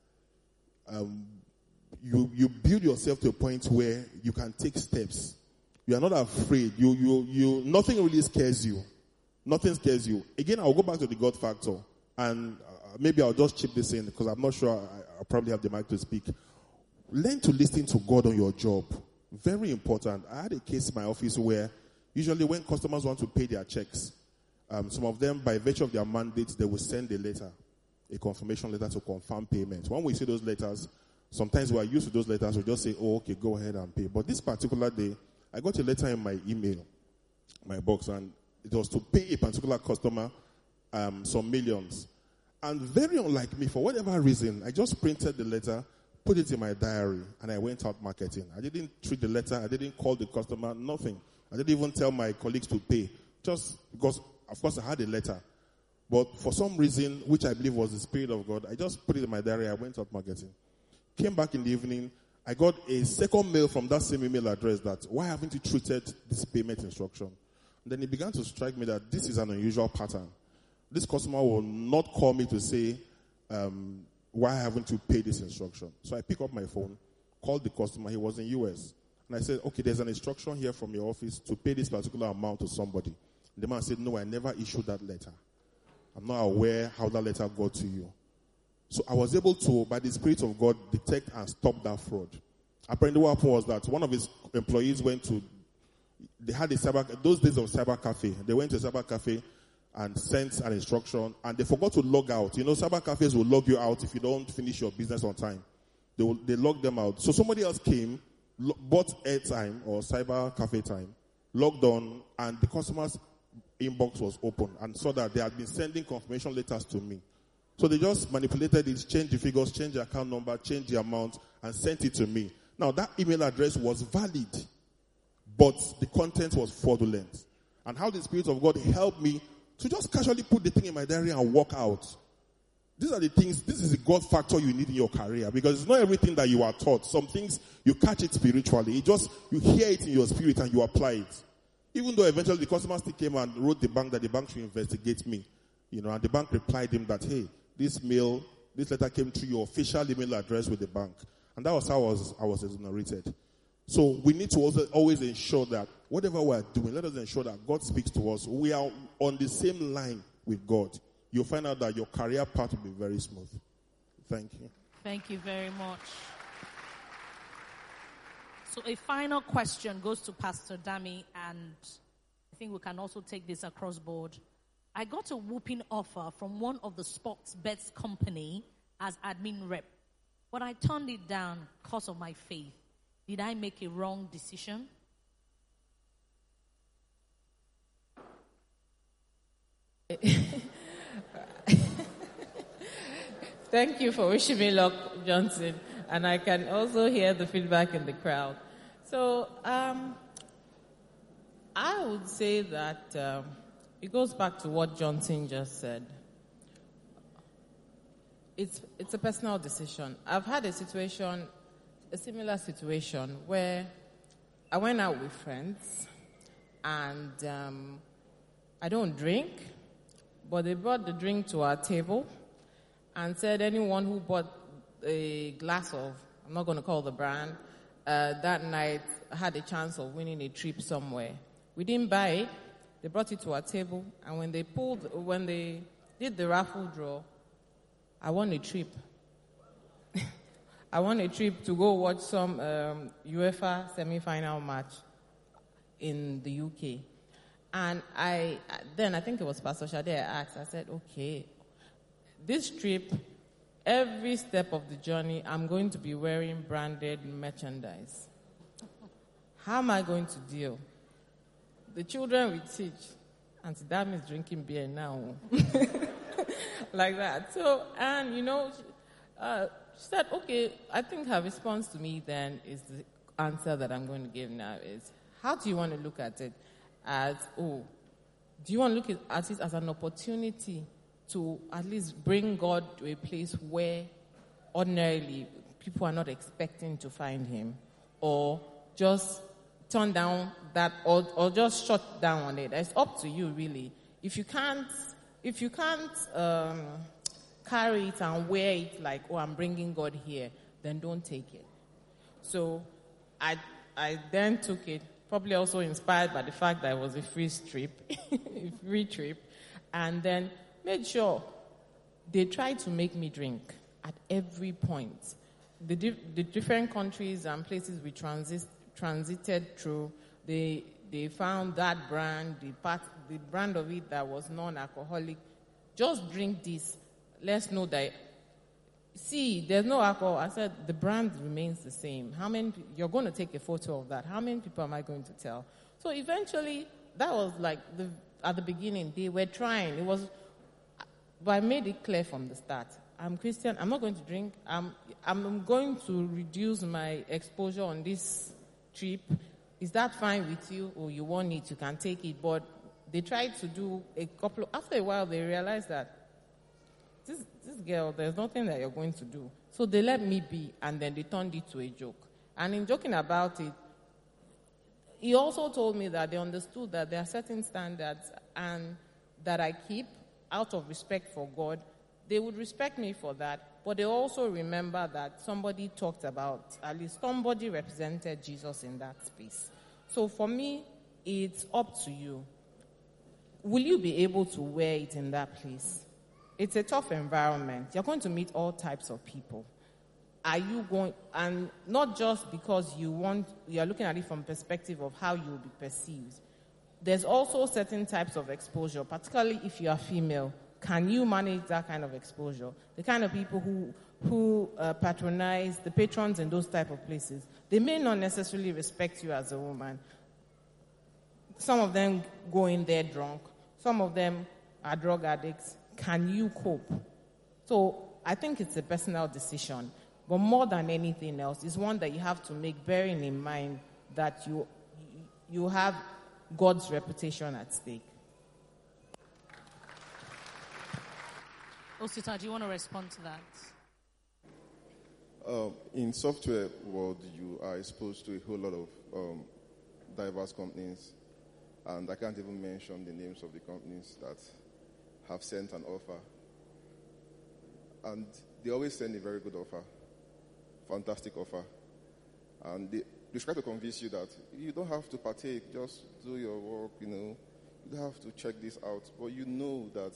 you build yourself to a point where you can take steps. You are not afraid. Nothing really scares you. Nothing scares you. Again, I'll go back to the God factor, and maybe I'll just chip this in because I'm not sure I'll probably have the mic to speak. Learn to listen to God on your job. Very important. I had a case in my office where usually when customers want to pay their checks, some of them, by virtue of their mandate, they will send a letter, a confirmation letter to confirm payment. When we see those letters, sometimes we are used to those letters. We just say, oh, okay, go ahead and pay. But this particular day, I got a letter in my email, my box, and it was to pay a particular customer some millions. And very unlike me, for whatever reason, I just printed the letter, put it in my diary, and I went out marketing. I didn't treat the letter. I didn't call the customer, nothing. I didn't even tell my colleagues to pay, just because, of course, I had a letter. But for some reason, which I believe was the Spirit of God, I just put it in my diary. I went out marketing. Came back in the evening. I got a second mail from that same email address that, why haven't you treated this payment instruction? And then it began to strike me that this is an unusual pattern. This customer will not call me to say, why haven't you paid this instruction? So I pick up my phone, called the customer. He was in US. And I said, okay, there's an instruction here from your office to pay this particular amount to somebody. And the man said, no, I never issued that letter. I'm not aware how that letter got to you. So I was able to, by the Spirit of God, detect and stop that fraud. Apparently what happened was that one of his employees they had those days of cyber cafe. They went to a cyber cafe and sent an instruction, and they forgot to log out. You know, cyber cafes will log you out if you don't finish your business on time. They log them out. So somebody else came, bought airtime or cyber cafe time, logged on, and the customer's inbox was open and saw that they had been sending confirmation letters to me. So they just manipulated it, changed the figures, changed the account number, changed the amount, and sent it to me. Now, that email address was valid, but the content was fraudulent. And how the Spirit of God helped me to just casually put the thing in my diary and walk out. These are the things, this is the God factor you need in your career, because it's not everything that you are taught. Some things, you catch it spiritually. You hear it in your spirit and you apply it. Even though eventually the customer still came and wrote the bank that the bank should investigate me. You know, and the bank replied him that, hey, this letter came through your official email address with the bank. And that was how I was exonerated. So we need to also always ensure that whatever we are doing, let us ensure that God speaks to us. We are on the same line with God. You'll find out that your career path will be very smooth. Thank you. Thank you very much. So a final question goes to Pastor Dami, and I think we can also take this across board. I got a whooping offer from one of the sports bets company as admin rep, but I turned it down because of my faith. Did I make a wrong decision? Thank you for wishing me luck, Johnson. And I can also hear the feedback in the crowd. So, I would say that it goes back to what Johnson just said. It's a personal decision. I've had a similar situation, where I went out with friends, and I don't drink, but they brought the drink to our table and said anyone who bought a glass of, I'm not going to call the brand, that night had a chance of winning a trip somewhere. We didn't buy it. They brought it to our table, and when they did the raffle draw, I won a trip. I won a trip to go watch some UEFA semi-final match in the UK. And I think it was Pastor Shade I asked, I said, okay, this trip, every step of the journey, I'm going to be wearing branded merchandise. How am I going to deal? The children will teach. Auntie Dami is drinking beer now. like that. So, and she said, okay, I think her response to me then is the answer that I'm going to give now is, how do you want to look at it? As, do you want to look at it as an opportunity to at least bring God to a place where ordinarily people are not expecting to find him, or just turn down that, or just shut down on it? It's up to you, really. If you can't carry it and wear it like, I'm bringing God here, then don't take it. So I then took it, probably also inspired by the fact that it was a free trip, and then made sure they tried to make me drink at every point. The different countries and places we transited through, they found that brand, the brand of it that was non-alcoholic. Just drink this. Let's know that, see, there's no alcohol. I said, the brand remains the same. You're going to take a photo of that. How many people am I going to tell? So eventually, that was like, at the beginning, they were trying. But I made it clear from the start. I'm Christian. I'm not going to drink. I'm going to reduce my exposure on this trip. Is that fine with you? Or you want it, you can take it. But they tried to do after a while, they realized that this girl, there's nothing that you're going to do. So they let me be, and then they turned it to a joke. And in joking about it, he also told me that they understood that there are certain standards and that I keep out of respect for God. They would respect me for that, but they also remember that somebody talked about, at least somebody represented Jesus in that space. So for me, it's up to you. Will you be able to wear it in that place? It's a tough environment. You're going to meet all types of people. Are you going, and not just because you're looking at it from perspective of how you will be perceived. There's also certain types of exposure, particularly if you are female. Can you manage that kind of exposure? The kind of people who patronize, the patrons in those type of places, they may not necessarily respect you as a woman. Some of them go in there drunk. Some of them are drug addicts. Can you cope? So I think it's a personal decision. But more than anything else, it's one that you have to make, bearing in mind that you have God's reputation at stake. Osita, do you want to respond to that? In software world, you are exposed to a whole lot of diverse companies, and I can't even mention the names of the companies that have sent an offer. And they always send a very good offer, fantastic offer. And they try to convince you that you don't have to partake, just do your work, you don't have to check this out. But you know that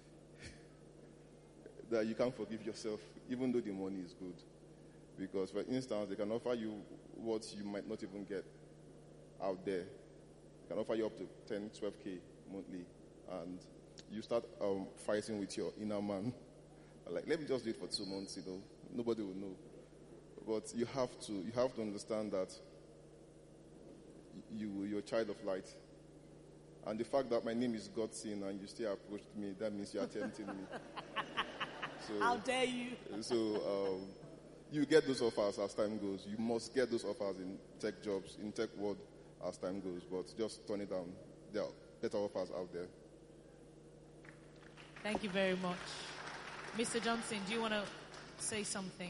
you can't forgive yourself, even though the money is good. Because, for instance, they can offer you what you might not even get out there. They can offer you up to 10, 12K monthly. And you start fighting with your inner man. Like, let me just do it for 2 months, nobody will know. But you have to understand that you're a child of light. And the fact that my name is Godson and you still approached me, that means you're tempting me. So, how dare you? So you get those offers as time goes. You must get those offers in tech jobs, in tech world as time goes. But just turn it down. There are better offers out there. Thank you very much. Mr. Johnson, do you want to say something?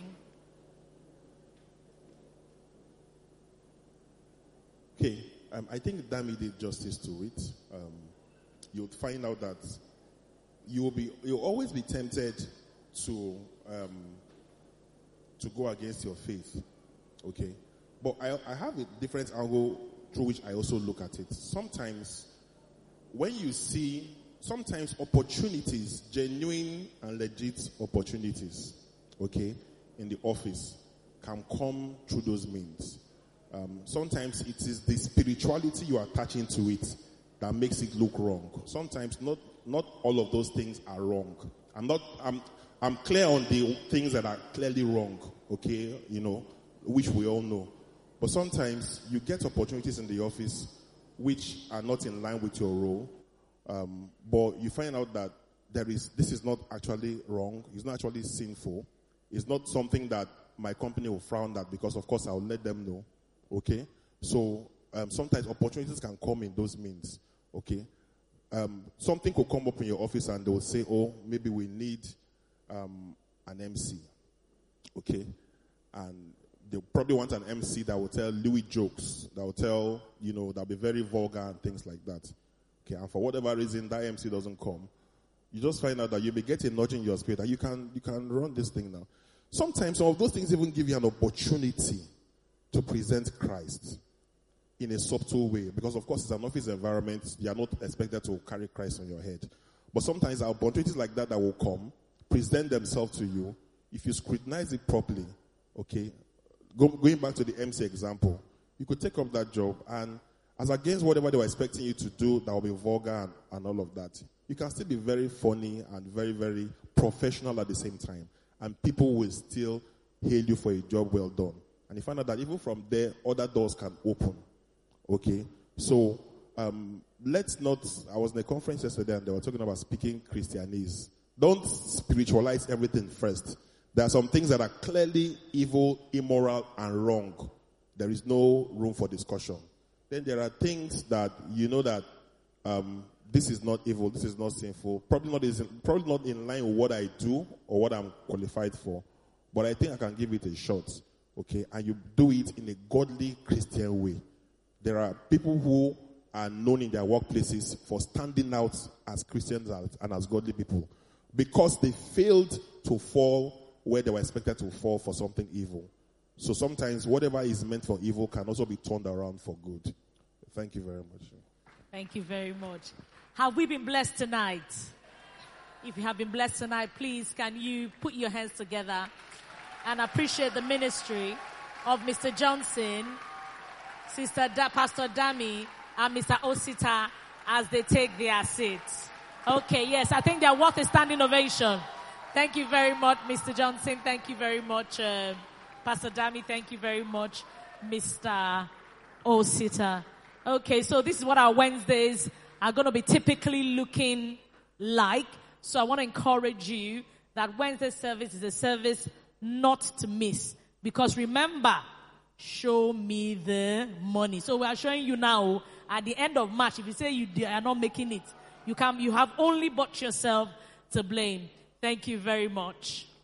Okay, I think Dami did justice to it. You'll find out that you'll always be tempted to go against your faith. Okay, but I have a different angle through which I also look at it. Sometimes when you see opportunities, genuine and legit opportunities, okay, in the office can come through those means. Sometimes it is the spirituality you are attaching to it that makes it look wrong. Sometimes not all of those things are wrong. I'm clear on the things that are clearly wrong, okay, which we all know. But sometimes you get opportunities in the office which are not in line with your role, but you find out that this is not actually wrong. It's not actually sinful. It's not something that my company will frown at because, of course, I'll let them know. Okay? So, sometimes opportunities can come in those means. Okay? Something could come up in your office and they will say, oh, maybe we need an MC. Okay? And they probably want an MC that will tell Louis jokes, that will tell, that'll be very vulgar and things like that. Okay? And for whatever reason, that MC doesn't come. You just find out that you'll be getting nudge in your spirit that you can run this thing now. Sometimes some of those things even give you an opportunity to present Christ in a subtle way. Because of course it's an office environment, you are not expected to carry Christ on your head. But sometimes there are opportunities like that will come, present themselves to you. If you scrutinize it properly, okay, going back to the MC example, you could take up that job and as against whatever they were expecting you to do that will be vulgar and all of that, you can still be very funny and very, very professional at the same time. And people will still hail you for a job well done. And you find out that even from there, other doors can open. Okay? So, let's not... I was in a conference yesterday and they were talking about speaking Christianese. Don't spiritualize everything first. There are some things that are clearly evil, immoral, and wrong. There is no room for discussion. Then there are things that you know that this is not evil, this is not sinful, probably not in line with what I do or what I'm qualified for. But I think I can give it a shot. Okay? And you do it in a godly Christian way. There are people who are known in their workplaces for standing out as Christians and as godly people because they failed to fall where they were expected to fall for something evil. So sometimes whatever is meant for evil can also be turned around for good. Thank you very much. Thank you very much. Have we been blessed tonight? If you have been blessed tonight, please can you put your hands together and appreciate the ministry of Mr. Johnson, Pastor Dami, and Mr. Osita as they take their seats. Okay, yes, I think they are worth a standing ovation. Thank you very much, Mr. Johnson. Thank you very much, Pastor Dami. Thank you very much, Mr. Osita. Okay, so this is what our Wednesdays are going to be typically looking like. So I want to encourage you that Wednesday service is a service not to miss. Because remember, show me the money. So we are showing you now at the end of March. If you say you are not making it, you have only but yourself to blame. Thank you very much.